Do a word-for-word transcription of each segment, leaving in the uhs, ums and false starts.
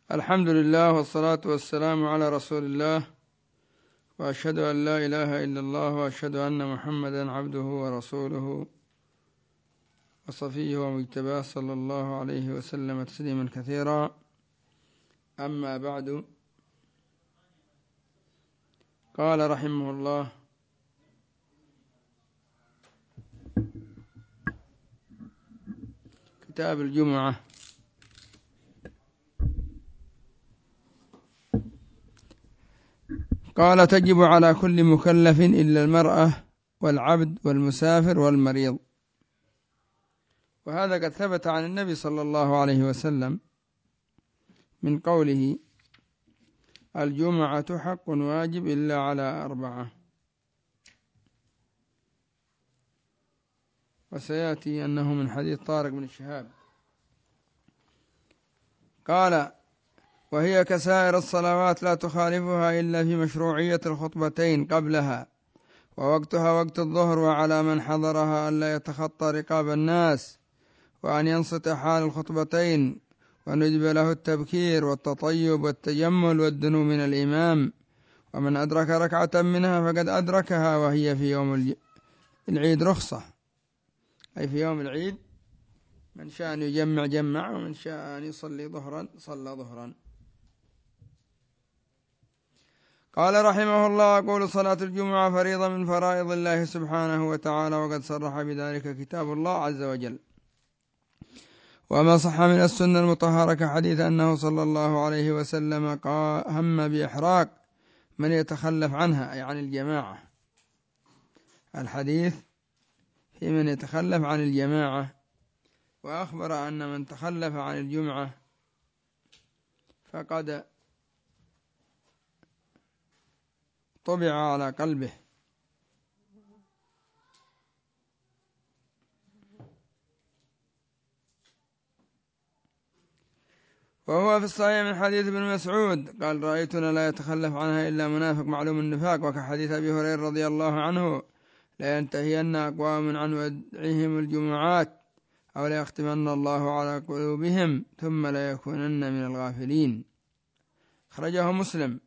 الحمد لله والصلاة والسلام على رسول الله، وأشهد أن لا إله إلا الله، وأشهد أن محمدا عبده ورسوله وصفيه ومجتباه صلى الله عليه وسلم تسليما كثيرا. أما بعد، قال رحمه الله: كتاب الجمعة. قال: تجب على كل مكلف إلا المرأة والعبد والمسافر والمريض. وهذا قد ثبت عن النبي صلى الله عليه وسلم من قوله: الجمعة حق واجب إلا على أربعة. وسيأتي أنه من حديث طارق بن شهاب. قال: وهي كسائر الصلوات لا تخالفها إلا في مشروعية الخطبتين قبلها، ووقتها وقت الظهر، وعلى من حضرها ألا يتخطى رقاب الناس، وأن ينصت حال الخطبتين، وندب له التبكير والتطيب والتجمل والدنو من الإمام. ومن أدرك ركعة منها فقد أدركها، وهي في يوم العيد رخصة، أي في يوم العيد من شاء أن يجمع جمع، ومن شاء أن يصلي ظهرا صلى ظهرا. قال رحمه الله: أقول: صلاة الجمعة فريضة من فرائض الله سبحانه وتعالى، وقد صرح بذلك كتاب الله عز وجل. وما صح من السنة المطهرة كحديث أنه صلى الله عليه وسلم قال هم بإحراق من يتخلف عنها، أي عن الجماعة. الحديث في من يتخلف عن الجماعة، وأخبر أن من تخلف عن الجمعة فقد طبع على قلبه. وهو في الصحيح من حديث ابن مسعود قال: رأيتنا لا يتخلف عنها إلا منافق معلوم النفاق. وكحديث أبي هريرة رضي الله عنه: لا ينتهين أقوام عن ودعهم الجمعات، أو لا يختمن الله على قلوبهم ثم لا يكونن من الغافلين. خرجه مسلم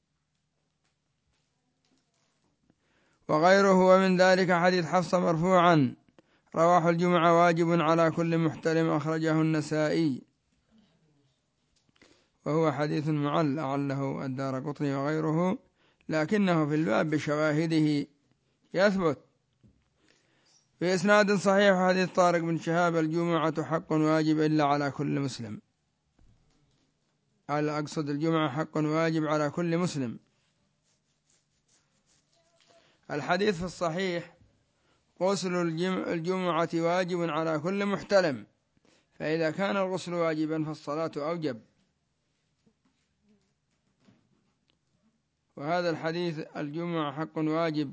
وغيره. ومن ذلك حديث حفصة مرفوعا: رواح الجمعة واجب على كل محتلم. أخرجه النسائي، وهو حديث معل، أعله الدارقطني وغيره، لكنه في الباب بشواهده يثبت في إسناد صحيح حديث طارق بن شهاب: الجمعة حق واجب إلا على كل مسلم. قال: أقصد الجمعة حق واجب على كل مسلم. الحديث في الصحيح: غسل الجمعة واجب على كل محتلم، فإذا كان الغسل واجبا فالصلاة أوجب. وهذا الحديث الجمعة حق واجب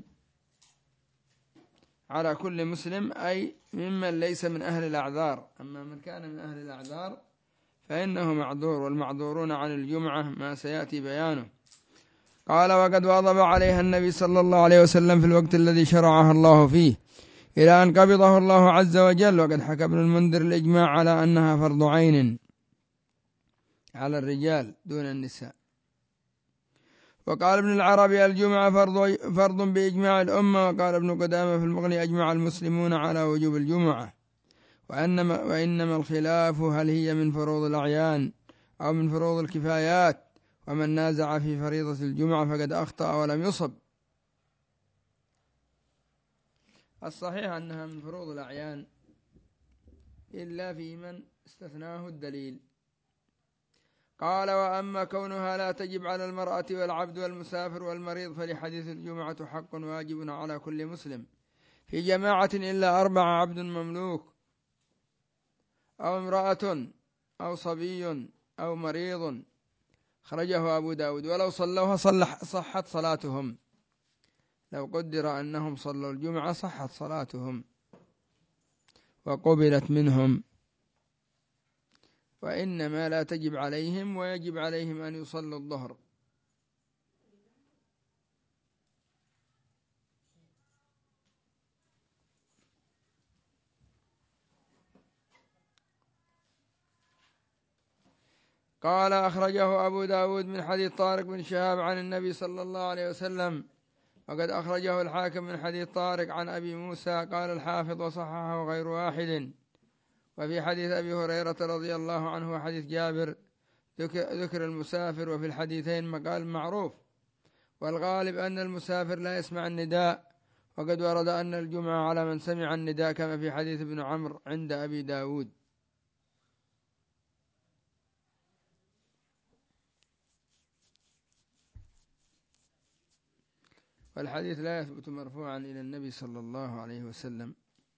على كل مسلم، أي ممن ليس من أهل الأعذار. أما من كان من أهل الأعذار فإنه معذور، والمعذورون عن الجمعة ما سيأتي بيانه. قال: وقد واظب عليها النبي صلى الله عليه وسلم في الوقت الذي شرعها الله فيه، إلى أن قبضه الله عز وجل. وقد حكى ابن المنذر الإجماع على أنها فرض عين على الرجال دون النساء. وقال ابن العربي: الجمعة فرض, فرض بإجماع الأمة. وقال ابن قدامة في المغني: أجمع المسلمون على وجوب الجمعة، وإنما, وإنما الخلاف هل هي من فروض الأعيان أو من فروض الكفايات. ومن نازع في فريضة الجمعة فقد أخطأ ولم يصب. الصحيح أنها من فروض الأعيان، إلا في من استثناه الدليل. قال: وأما كونها لا تجب على المرأة والعبد والمسافر والمريض، فلحديث الجمعة حق واجب على كل مسلم في جماعة إلا أربع: عبد مملوك، أو امرأة، أو صبي، أو مريض. خرجه أبو داود. ولو صلوها صحت صلاتهم، لو قدر أنهم صلوا الجمعة صحت صلاتهم وقبلت منهم، وإنما لا تجب عليهم، ويجب عليهم أن يصلوا الظهر. قال أخرجه أبو داود من حديث طارق بن شهاب عن النبي صلى الله عليه وسلم، وقد أخرجه الحاكم من حديث طارق عن أبي موسى. قال الحافظ وصححه غير واحد. وفي حديث أبي هريرة رضي الله عنه وحديث جابر ذكر المسافر، وفي الحديثين مقال معروف، والغالب أن المسافر لا يسمع النداء، وقد ورد أن الجمعة على من سمع النداء كما في حديث ابن عمرو عند أبي داود. والحديث لا يثبت مرفوعا إلى النبي صلى الله عليه وسلم.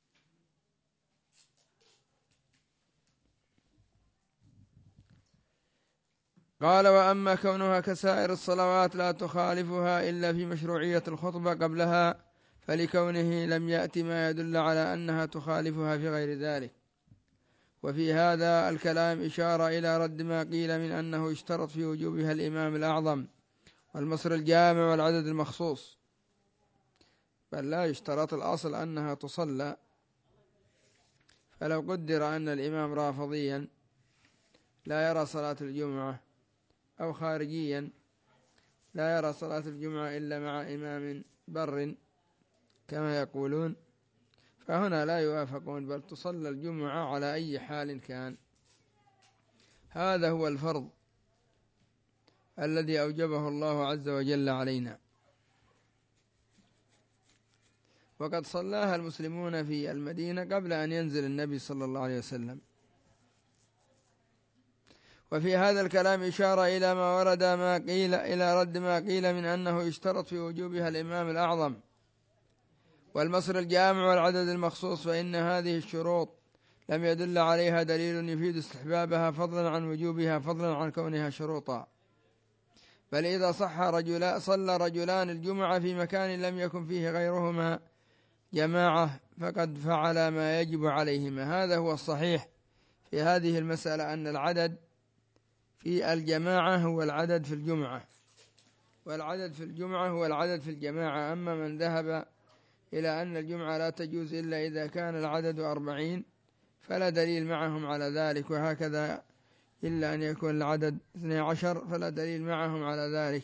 قال وأما كونها كسائر الصلوات لا تخالفها إلا في مشروعية الخطبة قبلها، فلكونه لم يأت ما يدل على أنها تخالفها في غير ذلك. وفي هذا الكلام إشارة إلى رد ما قيل من أنه اشترط في وجوبها الإمام الأعظم والمصر الجامع والعدد المخصوص، بل لا يشترط، الأصل أنها تصلى. فلو قدر أن الإمام رافضيا لا يرى صلاة الجمعة، أو خارجيا لا يرى صلاة الجمعة إلا مع إمام بر كما يقولون، فهنا لا يوافقون، بل تصلى الجمعة على أي حال كان. هذا هو الفرض الذي أوجبه الله عز وجل علينا، وقد صلاها المسلمون في المدينة قبل أن ينزل النبي صلى الله عليه وسلم. وفي هذا الكلام إشارة إلى ما ورد ما قيل إلى رد ما قيل من أنه يشترط في وجوبها الإمام الأعظم والمصر الجامع والعدد المخصوص، فإن هذه الشروط لم يدل عليها دليل يفيد استحبابها فضلا عن وجوبها، فضلا عن كونها شروطا. بل إذا صح رجلا صلى رجلان الجمعة في مكان لم يكن فيه غيرهما جماعة فقد فعل ما يجب عليهما. هذا هو الصحيح في هذه المسألة، أن العدد في الجماعة هو العدد في الجمعة، والعدد في الجمعة هو العدد في الجماعة. أما من ذهب إلى أن الجمعة لا تجوز إلا إذا كان العدد أربعين فلا دليل معهم على ذلك، وهكذا إلا أن يكون العدد اثني عشر فلا دليل معهم على ذلك.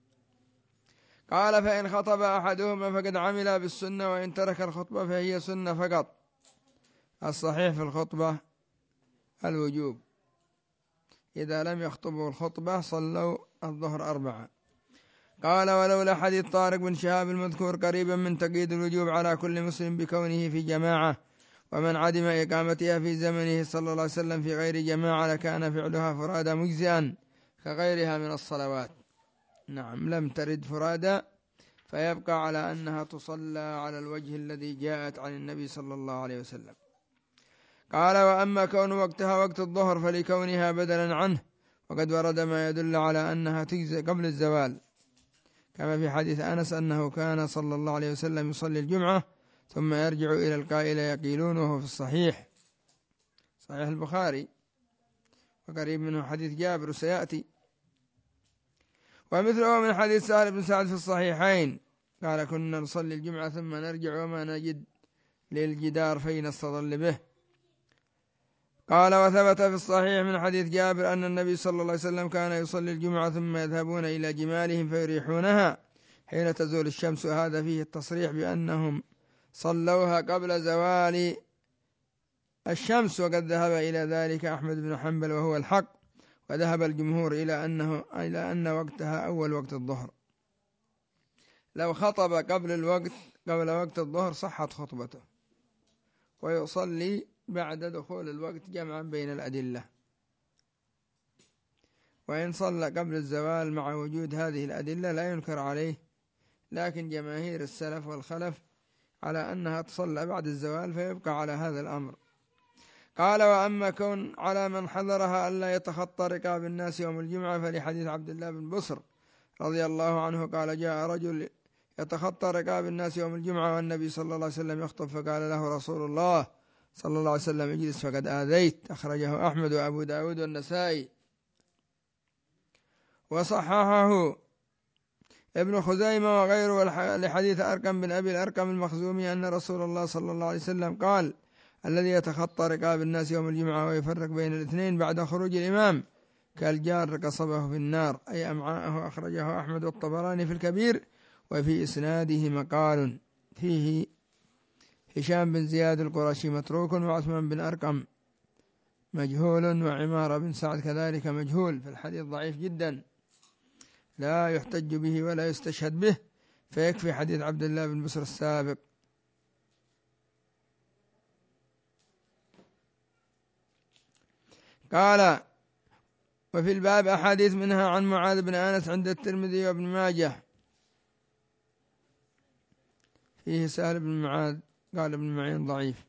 قال فإن خطب أحدهما فقد عمل بالسنة، وإن ترك الخطبة فهي سنة فقط. الصحيح في الخطبة الوجوب، إذا لم يخطبوا الخطبة صلوا الظهر أربعة. قال ولولا حديث طارق بن شهاب المذكور قريبا من تقييد الوجوب على كل مسلم بكونه في جماعة، ومن عدم إقامتها في زمنه صلى الله عليه وسلم في غير جماعة لكان فعلها فرادى مجزئا كغيرها من الصلوات. نعم، لم ترد فرادى، فيبقى على أنها تصلى على الوجه الذي جاءت عن النبي صلى الله عليه وسلم. قال وأما كون وقتها وقت الظهر فلكونها بدلا عنه، وقد ورد ما يدل على أنها تجزئ قبل الزوال، كما في حديث أنس أنه كان صلى الله عليه وسلم يصلي الجمعة ثم يرجع إلى القائل يقيلون، وهو في الصحيح صحيح البخاري، وقريب منه حديث جابر سيأتي. ومثله من حديث سهل بن سعد في الصحيحين قال كنا نصلي الجمعة ثم نرجع وما نجد للجدار فينستظل به. قال وثبت في الصحيح من حديث جابر أن النبي صلى الله عليه وسلم كان يصلي الجمعة ثم يذهبون إلى جمالهم فيريحونها حين تزول الشمس. هذا فيه التصريح بأنهم صلوها قبل زوال الشمس، وقد ذهب إلى ذلك أحمد بن حنبل وهو الحق، وذهب الجمهور إلى أنه إلى أن وقتها أول وقت الظهر. لو خطب قبل الوقت قبل وقت الظهر صحت خطبته، ويصلي بعد دخول الوقت جمعا بين الأدلة. وإن صلى قبل الزوال مع وجود هذه الأدلة لا ينكر عليه، لكن جماهير السلف والخلف على أنها تصلى بعد الزوال، فيبقى على هذا الأمر. قال وأما كون على من حضرها ألا يتخطى رقاب الناس يوم الجمعة فلحديث عبد الله بن بصر رضي الله عنه قال جاء رجل يتخطى رقاب الناس يوم الجمعة والنبي صلى الله عليه وسلم يخطب، فقال له رسول الله صلى الله عليه وسلم اجلس فقد آذيت. أخرجه أحمد وأبو داود والنسائي وصححه ابن خزيمة وغيره لحديث أرقم بن أبي الأرقم المخزومي أن رسول الله صلى الله عليه وسلم قال الذي يتخطى رقاب الناس يوم الجمعة ويفرق بين الاثنين بعد خروج الإمام كالجار قصبه في النار، أي أمعاءه. أخرجه أحمد والطبراني في الكبير. وفي إسناده مقال فيه هشام بن زياد القرشي متروك، وعثمان بن أرقم مجهول، وعمارة بن سعد كذلك مجهول، فالحديث ضعيف جدا لا يحتج به ولا يستشهد به، فيكفي حديث عبد الله بن بسر السابق. قال: وفي الباب أحاديث، منها عن معاذ بن أنس عند الترمذي وابن ماجه، فيه سهل بن معاذ، قال ابن معين ضعيف.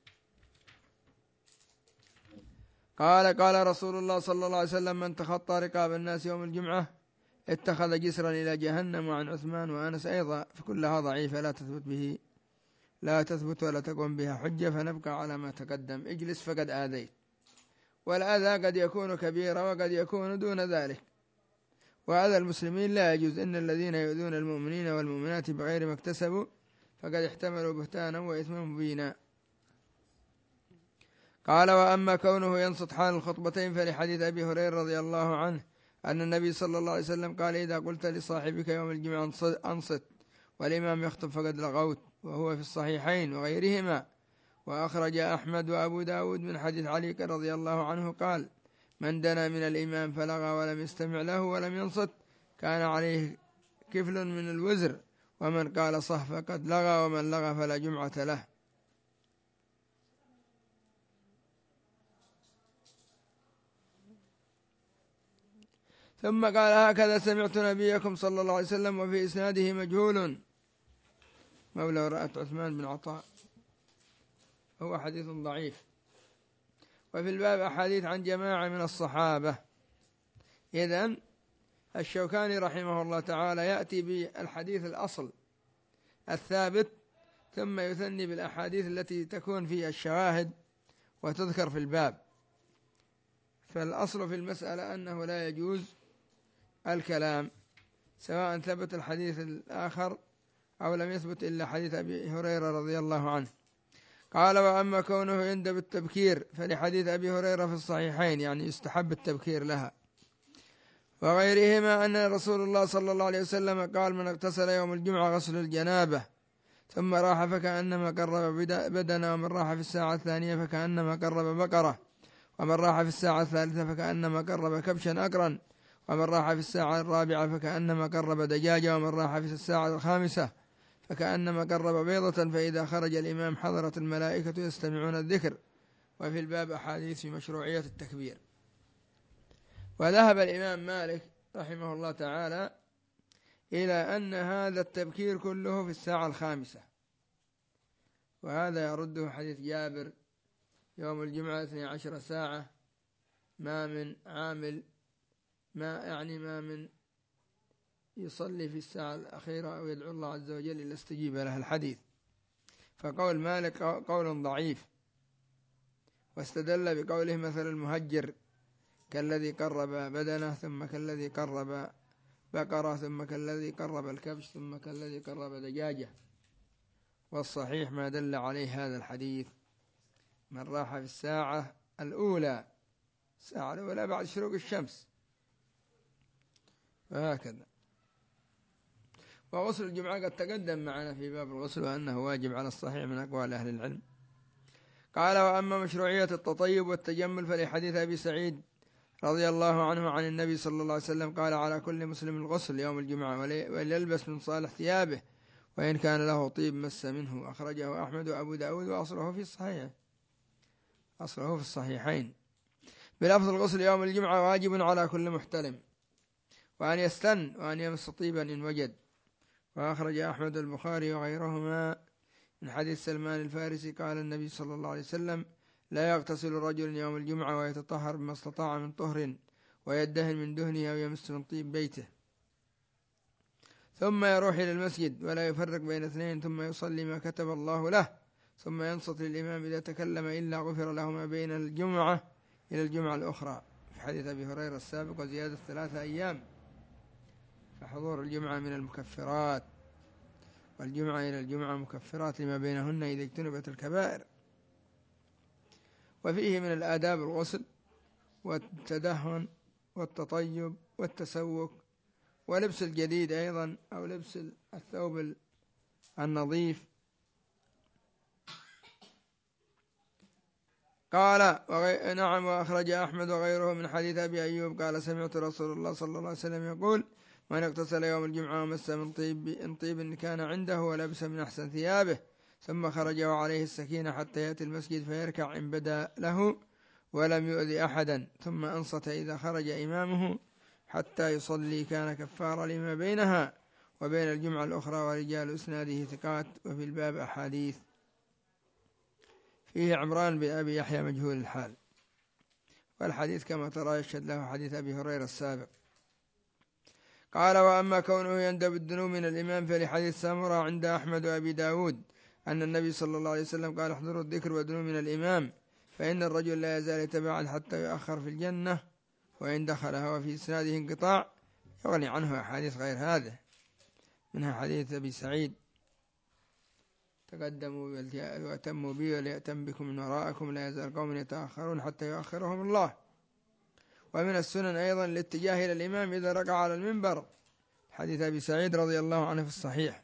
قال: قال رسول الله صلى الله عليه وسلم: من تخطى رقاب الناس يوم الجمعة اتخذ جسرا إلى جهنم. وعن عثمان وأنس أيضا، فكلها ضعيفة لا تثبت به لا تثبت ولا تقوم بها حجة، فنبقى على ما تقدم. اجلس فقد آذيت. والأذى قد يكون كبيرا وقد يكون دون ذلك، وأذى المسلمين لا يجوز. إن الذين يؤذون المؤمنين والمؤمنات بغير ما اكتسبوا فقد احتملوا بهتانا وإثما مبينا. قال: وأما كونه ينصت حال الخطبتين فلحديث أبي هريرة رضي الله عنه أن النبي صلى الله عليه وسلم قال: إذا قلت لصاحبك يوم الجمعة أنصت والإمام يخطب فقد لغوت. وهو في الصحيحين وغيرهما. وأخرج أحمد وأبو داود من حديث علي رضي الله عنه قال: من دنا من الإمام فلغى ولم يستمع له ولم ينصت كان عليه كفل من الوزر، ومن قال صح فقد لغى، ومن لغى فلا جمعة له. ثم قال: هكذا سمعت نبيكم صلى الله عليه وسلم. وفي إسناده مجهول مولى رأت عثمان بن عطاء، هو حديث ضعيف. وفي الباب أحاديث عن جماعة من الصحابة. إذن الشوكاني رحمه الله تعالى يأتي بالحديث الأصل الثابت، ثم يثني بالأحاديث التي تكون فيها الشواهد وتذكر في الباب. فالأصل في المسألة أنه لا يجوز الكلام، سواء ثبت الحديث الآخر أو لم يثبت إلا حديث أبي هريرة رضي الله عنه. قال: وأما كونه يندب التبكير فلحديث أبي هريرة في الصحيحين، يعني يستحب التبكير لها، وغيرهما أن رسول الله صلى الله عليه وسلم قال: من اغتسل يوم الجمعة غسل الجنابة ثم راح فكأنما قرب بدنه، ومن راح في الساعة الثانية فكأنما قرب بقرة، ومن راح في الساعة الثالثة فكأنما قرب كبشا أقرا، ومن راح في الساعة الرابعة فكأنما قرب دجاجة، ومن راح في الساعة الخامسة فكأنما قرب بيضة. فإذا خرج الإمام حضرت الملائكة يستمعون الذكر. وفي الباب أحاديث في مشروعية التكبير. وذهب الإمام مالك رحمه الله تعالى إلى أن هذا التبكير كله في الساعة الخامسة، وهذا يرده حديث جابر: يوم الجمعة اثني عشر ساعة، ما من عامل ما يعني ما من يصلي في الساعة الأخيرة أو يدعو الله عز وجل إلا استجيب له الحديث. فقول مالك قول ضعيف، واستدل بقوله: مثل المهجر كالذي قرب بدنه، ثم كالذي قرب بقرة، ثم كالذي قرب الكبش، ثم كالذي قرب دجاجة. والصحيح ما دل عليه هذا الحديث: من راح في الساعة الأولى، الساعة الأولى بعد شروق الشمس، وهكذا. وغسل الجمعة قد تقدم معنا في باب الغسل وأنه واجب على الصحيح من أقوال أهل العلم. قال: وأما مشروعية التطيب والتجمل فلحديث أبي سعيد رضي الله عنه عن النبي صلى الله عليه وسلم قال: على كل مسلم الغسل يوم الجمعة وليلبس من صالح ثيابه وإن كان له طيب مس منه. أخرجه أحمد وأبو داود وأصله في الصحيح أصله في الصحيحين بلفظ: الغسل يوم الجمعة واجب على كل محتلم، وأن يستن وأن يمس طيبا إن وجد. وأخرج أحمد البخاري وغيرهما من حديث سلمان الفارسي قال النبي صلى الله عليه وسلم: لا يغتسل رجل يوم الجمعة ويتطهر بما استطاع من طهر ويدهن من دهنه أو يمس من طيب بيته، ثم يروح إلى المسجد ولا يفرق بين اثنين، ثم يصلي ما كتب الله له، ثم ينصت للإمام إذا تكلم إلا غفر له ما بين الجمعة إلى الجمعة الأخرى، في حديث أبي هريرة السابق، وزيادة ثلاثة أيام. فحضور الجمعة من المكفرات، والجمعة إلى الجمعة مكفرات لما بينهن إذا اجتنبت الكبائر. وفيه من الآداب الغسل والتدهن والتطيب والتسوق ولبس الجديد أيضا أو لبس الثوب النظيف. قال نعم. وأخرج أحمد وغيره من حديث أبي أيوب قال سمعت رسول الله صلى الله عليه وسلم يقول من اغتسل يوم الجمعة ومس من طيب إن طيب كان عنده ولبس من أحسن ثيابه ثم خرج وعليه السكينة حتى يأتي المسجد فيركع إن بدا له ولم يؤذي أحدا ثم أنصت إذا خرج إمامه حتى يصلي كان كفارا لما بينها وبين الجمعة الأخرى. ورجال إسناده ثقات. وفي الباب أحاديث. فيه عمران بن أبي يحيى مجهول الحال، والحديث كما ترى يشهد له حديث أبي هريرة السابق. قال وأما كونه يندب الدنو من الإمام فلحديث سامرة عند أحمد وأبي داود أن النبي صلى الله عليه وسلم قال احضروا الذكر ودنو من الإمام فإن الرجل لا يزال يتباعد حتى يؤخر في الجنة وإن دخلها. وفي إسناده انقطاع يغني عنه أحاديث غير هذا، منها حديث أبي سعيد تقدموا وأتموا بي وليأتم بكم من وراءكم لا يزال قوم يتأخرون حتى يؤخرهم الله. ومن السنن أيضا الاتجاه إلى الإمام إذا ركع على المنبر، حديث أبي سعيد رضي الله عنه في الصحيح.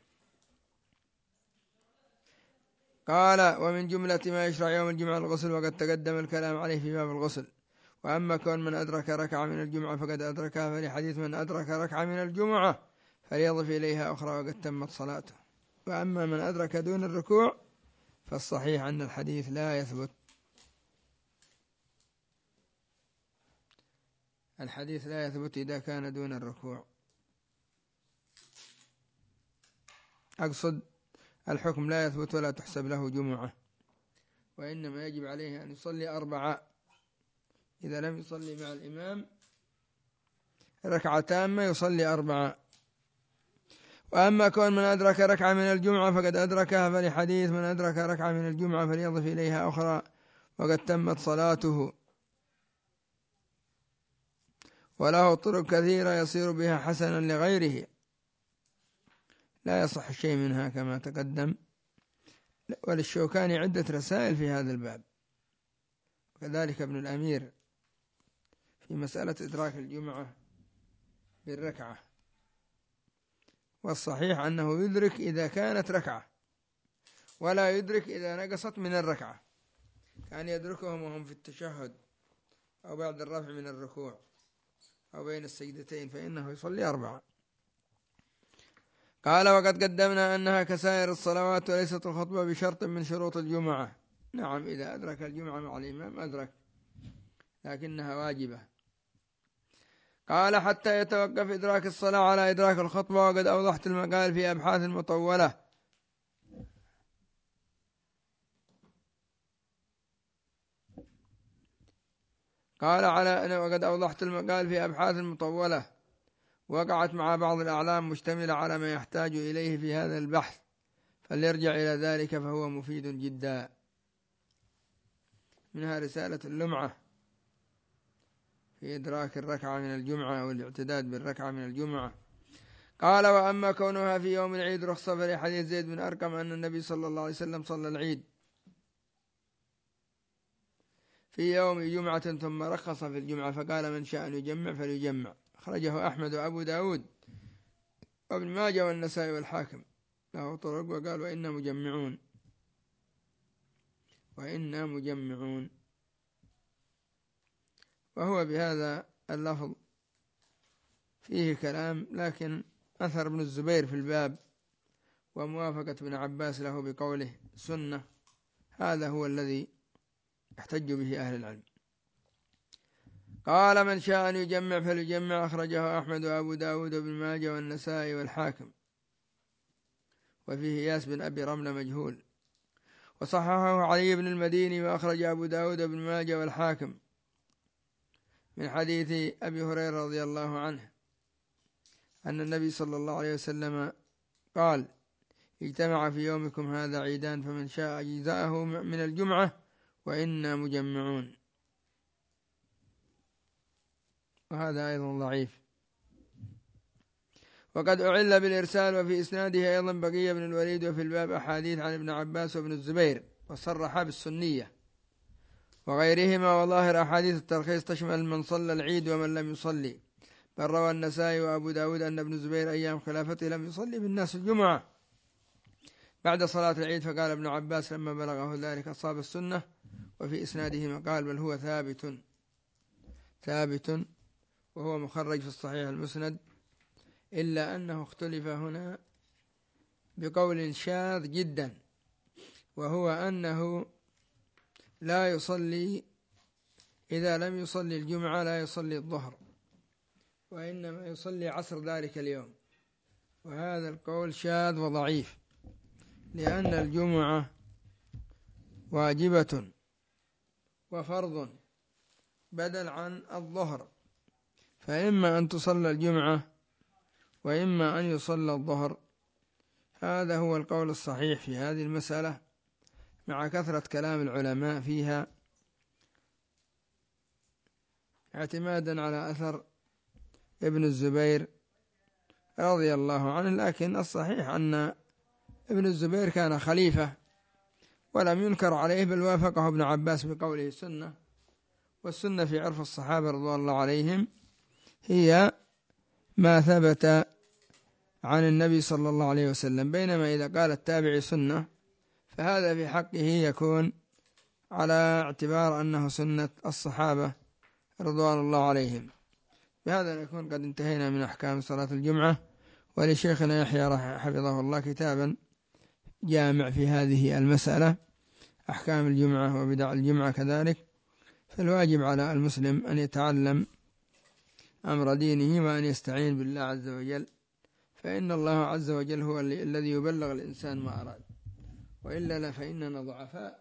قال ومن جملة ما يشرع يوم الجمعة الغسل وقد تقدم الكلام عليه في باب الغسل. وأما كون من أدرك ركعة من الجمعة فقد أدركها فلحديث من أدرك ركعة من الجمعة فليضف إليها أخرى وقد تمت صلاته. وأما من أدرك دون الركوع فالصحيح أن الحديث لا يثبت. الحديث لا يثبت إذا كان دون الركوع. أقصد الحكم لا يثبت ولا تحسب له جمعة، وإنما يجب عليه أن يصلي أربعة إذا لم يصلي مع الإمام ركعة تامة يصلي أربعة. وأما كون من أدرك ركعة من الجمعة فقد أدركها فلحديث من أدرك ركعة من الجمعة فليضف إليها أخرى وقد تمت صلاته. وله طرق كثيرة يصير بها حسنا لغيره لا يصح شيء منها كما تقدم. وللشوكاني عدة رسائل في هذا الباب، وكذلك ابن الأمير في مسألة إدراك الجمعة بالركعة. والصحيح أنه يدرك إذا كانت ركعة ولا يدرك إذا نقصت من الركعة. كان يدركهم وهم في التشهد أو بعد الرفع من الركوع أو بين السجدتين فإنه يصلي أربعة. قال وقد قدمنا أنها كسائر الصلوات وليست الخطبة بشرط من شروط الجمعة. نعم إذا أدرك الجمعة مع الإمام أدرك، لكنها واجبة. قال حتى يتوقف إدراك الصلاة على إدراك الخطبة. وقد أوضحت المقال في أبحاث مطولة. قال على وقد أوضحت المقال في أبحاث مطولة وقعت مع بعض الأعلام مشتملة على ما يحتاج إليه في هذا البحث، فليرجع إلى ذلك فهو مفيد جدا. منها رسالة اللمعة في إدراك الركعة من الجمعة والاعتداد بالركعة من الجمعة. قال وأما كونها في يوم العيد رخصة فلحديث زيد بن أرقم أن النبي صلى الله عليه وسلم صلى العيد في يوم جمعة ثم رخص في الجمعة فقال من شاء أن يجمع فليجمع. أخرجه أحمد وأبو داود وابن ماجه والنسائي والحاكم له طرق. وقال وإنا مجمعون وإنا مجمعون وهو بهذا اللفظ فيه كلام، لكن أثر ابن الزبير في الباب وموافقة ابن عباس له بقوله سنة هذا هو الذي يحتج به أهل العلم. قال من شاء أن يجمع فليجمع. أخرجه أحمد وأبو داود وابن ماجه والنسائي والحاكم. وفيه ياس بن أبي رملة مجهول. وصححه علي بن المديني. وأخرج أبو داود وابن ماجه والحاكم من حديث أبي هريرة رضي الله عنه أن النبي صلى الله عليه وسلم قال اجتمع في يومكم هذا عيدان فمن شاء أجزاءه من الجمعة وإنا مجمعون. وهذا أيضا ضعيف. وقد أعل بالإرسال. وفي إسناده أيضا بقية بن الوليد. وفي الباب أحاديث عن ابن عباس وابن الزبير وصرح بالسنية. وغيرهما. وظاهر أحاديث الترخيص تشمل من صلى العيد ومن لم يصلي، بل روى النسائي وأبو داود أن ابن الزبير أيام خلافته لم يصلي بالناس الجمعة بعد صلاة العيد، فقال ابن عباس لما بلغه ذلك أصاب السنة. وفي إسناده مقال بل هو ثابت ثابت وهو مخرج في الصحيح المسند، إلا أنه اختلف هنا بقول شاذ جدا، وهو أنه لا يصلي إذا لم يصلي الجمعة لا يصلي الظهر، وإنما يصلي عصر ذلك اليوم. وهذا القول شاذ وضعيف، لأن الجمعة واجبة وفرض بدل عن الظهر، فإما أن تصلى الجمعة وإما أن يصلى الظهر. هذا هو القول الصحيح في هذه المسألة، مع كثرة كلام العلماء فيها اعتمادا على أثر ابن الزبير رضي الله عنه. لكن الصحيح أن ابن الزبير كان خليفة ولم ينكر عليه، بل وافقه ابن عباس بقوله سنة، والسنة في عرف الصحابة رضوان الله عليهم هي ما ثبت عن النبي صلى الله عليه وسلم، بينما إذا قال التابعي سنة فهذا في حقه يكون على اعتبار أنه سنة الصحابة رضوان الله عليهم. بهذا نكون قد انتهينا من أحكام صلاة الجمعة. ولشيخنا يحيى حفظه الله كتابا جامع في هذه المسألة، أحكام الجمعة وبدع الجمعة كذلك. فالواجب على المسلم أن يتعلم أمر دينه وأن يستعين بالله عز وجل، فإن الله عز وجل هو الذي يبلغ الإنسان ما أراد، وإلا لا فإننا ضعفاء.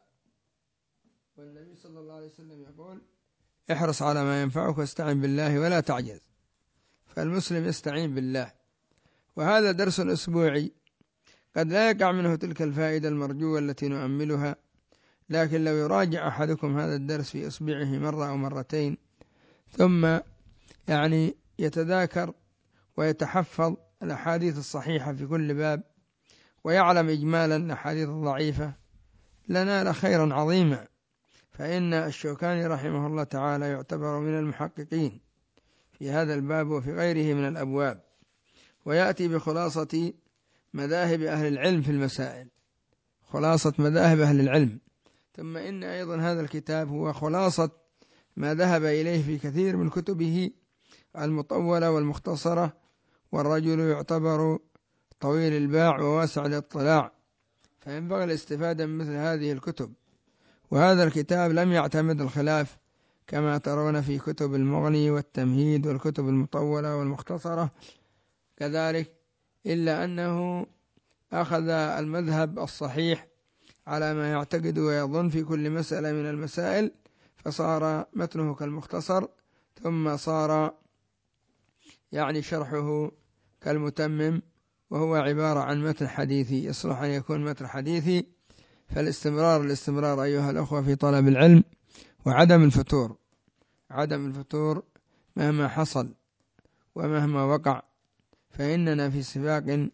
والنبي صلى الله عليه وسلم يقول احرص على ما ينفعك واستعن بالله ولا تعجز. فالمسلم يستعين بالله. وهذا درس أسبوعي قد لا يقع منه تلك الفائدة المرجوة التي نؤملها، لكن لو يراجع أحدكم هذا الدرس في أسبوعه مرة أو مرتين، ثم يعني يتذاكر ويتحفظ الأحاديث الصحيحة في كل باب، ويعلم إجمالا الأحاديث الضعيفة، لنال خيرا عظيما. فإن الشوكاني رحمه الله تعالى يعتبر من المحققين في هذا الباب وفي غيره من الأبواب، ويأتي بخلاصة مذاهب أهل العلم في المسائل، خلاصة مذاهب أهل العلم. ثم إن أيضا هذا الكتاب هو خلاصة ما ذهب إليه في كثير من كتبه المطولة والمختصرة، والرجل يعتبر طويل الباع وواسع الاطلاع، فينبغي الاستفادة من مثل هذه الكتب. وهذا الكتاب لم يعتمد الخلاف كما ترون في كتب المغني والتمهيد والكتب المطولة والمختصرة كذلك، إلا أنه أخذ المذهب الصحيح على ما يعتقد ويظن في كل مسألة من المسائل، فصار متنه كالمختصر، ثم صار يعني شرحه كالمتمم، وهو عبارة عن متن حديثي يصلح أن يكون متن حديثي. فالاستمرار الاستمرار أيها الأخوة في طلب العلم، وعدم الفتور عدم الفتور مهما حصل ومهما وقع، فإننا في سباق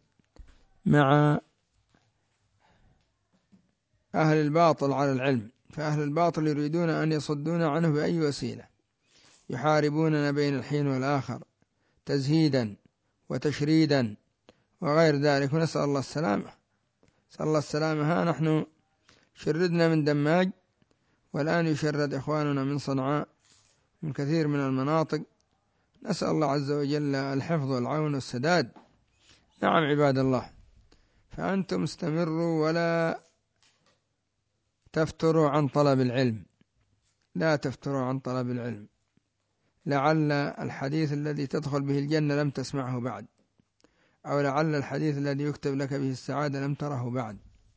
مع أهل الباطل على العلم. فأهل الباطل يريدون أن يصدون عنه بأي وسيلة، يحاربوننا بين الحين والآخر تزهيدا وتشريدا وغير ذلك، ونسأل الله السلامة نسأل الله السلامة. ها نحن شردنا من دماج، والآن يشرد إخواننا من صنعاء من كثير من المناطق. نسأل الله عز وجل الحفظ والعون والسداد. نعم عباد الله، فأنتم استمروا ولا تفتروا عن طلب العلم، لا تفتروا عن طلب العلم، لعل الحديث الذي تدخل به الجنة لم تسمعه بعد، أو لعل الحديث الذي يكتب لك به السعادة لم تره بعد.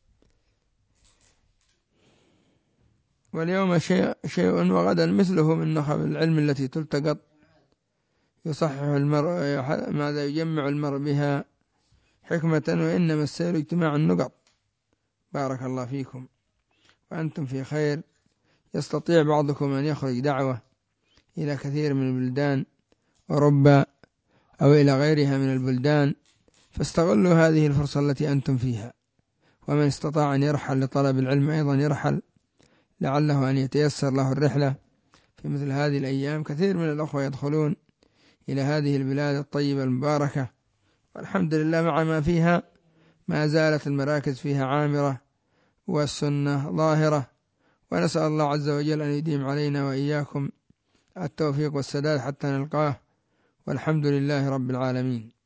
واليوم شيء, شيء وغدا مثله من نخب العلم التي تلتقط، يصحح المرء ماذا يجمع المرء بها حكمة، وإنما السير اجتماع النقط. بارك الله فيكم وأنتم في خير. يستطيع بعضكم أن يخرج دعوة إلى كثير من البلدان أوروبا أو إلى غيرها من البلدان، فاستغلوا هذه الفرصة التي أنتم فيها. ومن استطاع أن يرحل لطلب العلم أيضا يرحل، لعله أن يتيسر له الرحلة في مثل هذه الأيام. كثير من الأخوة يدخلون إلى هذه البلاد الطيبة المباركة، والحمد لله مع ما فيها ما زالت المراكز فيها عامرة والسنة ظاهرة، ونسأل الله عز وجل أن يديم علينا وإياكم التوفيق والسداد حتى نلقاه، والحمد لله رب العالمين.